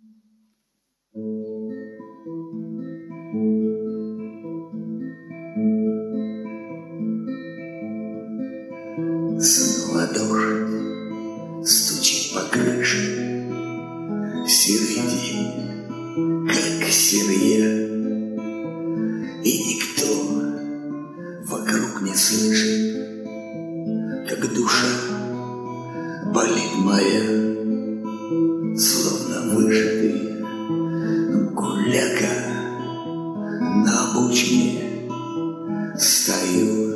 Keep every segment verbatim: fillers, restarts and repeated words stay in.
Снова дождь стучит по крыше. Серый день, как серые, и никто вокруг не слышит, как душа болит моя, словно выжатый гуляка на обочине стою.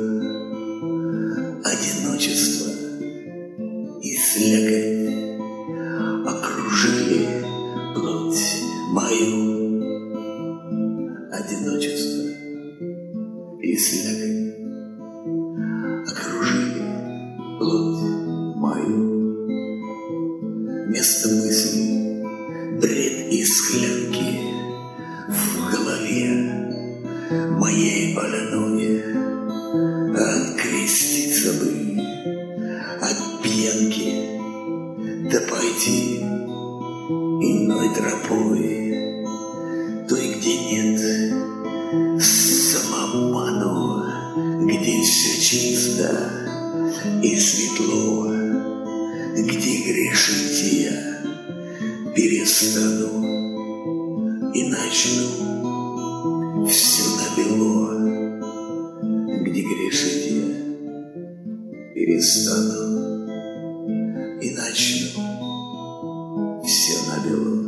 Одиночество и слякоть окружили плоть мою. Одиночество и слякоть окружили плоть мою. Вместо мыслей бред и склянки в голове моей больной. Откреститься бы от пьянки, да пойти иной тропой, той, где нет самоману, где все чисто и светло, где грешить я перестану и начну все набело. Где грешить я перестану и начну все набело.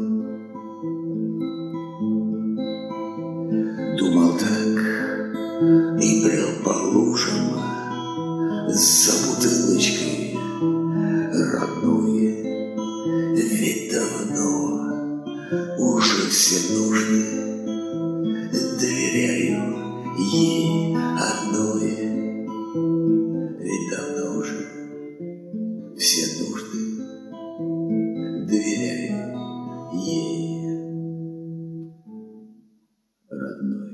Думал так и брел по лужам за бутылочкой родной. Ведь давно уже все нужны, доверяю ей одной. Ведь давно уже все нужды, доверяю ей одной.